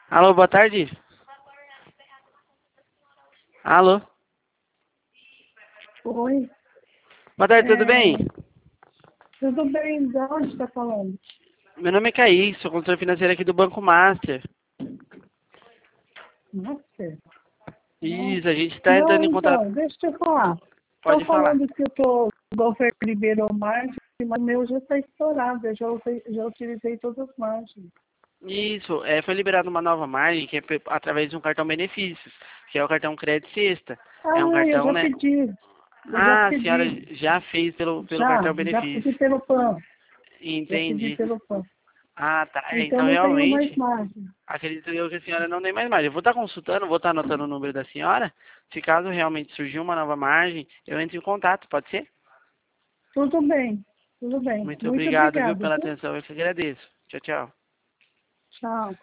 Alô, boa tarde. Alô. Oi, Boa tarde, tudo bem? tudo bem? De onde está falando? Meu nome é Kaique, sou consultor financeiro aqui do Banco Master. Nossa. Isso, a gente está Não, entrando em contato. então, deixa eu falar. Estão Pode falar. falando que eu estou do governo liberou margem, mas o meu já está estourado, eu já utilizei todas as margens. Isso, foi liberada uma nova margem que é através de um cartão benefícios, que é o cartão Crédito Sexta. É um Ah, eu cartão, já né? pedi, eu já Ah, a senhora pedi, já fez pelo cartão já pedi benefício. pelo PAN, já pedi Entendi. pelo PAN. Ah, tá. Então Então não tenho mais realmente, margem. acredito eu que a senhora não tem mais margem. Eu vou estar consultando, vou estar anotando o número da senhora. Se caso realmente surgir uma nova margem, eu entro em contato, pode ser? Tudo bem, tudo bem. Muito Muito obrigado, viu, obrigada, pela viu? atenção. Eu que agradeço. Tchau, tchau. Tchau.